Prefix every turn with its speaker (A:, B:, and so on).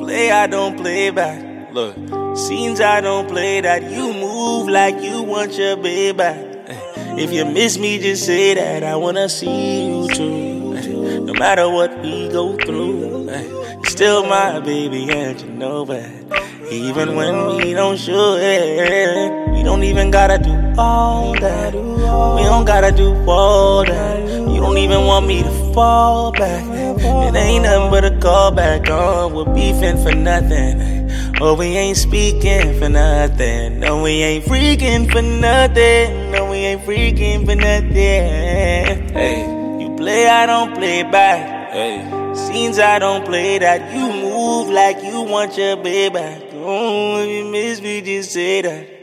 A: play, I don't play back. Look, scenes I don't play that. You move like you want your baby back. If you miss me, just say that. I wanna see you too. No matter what we go through, you're still my baby, and you know that. Even when we don't show it, we don't even gotta do all that. We don't gotta do all that. You don't even want me to fall back. It ain't nothing but a call back. Oh, we're beefing for nothing. Oh, we ain't speaking for nothing. No, we ain't freaking for nothing. No, we ain't freaking for nothing. Hey, you play, I don't play back. Hey, scenes I don't play that. You move like you want your baby back. Oh, if you miss me, just say that.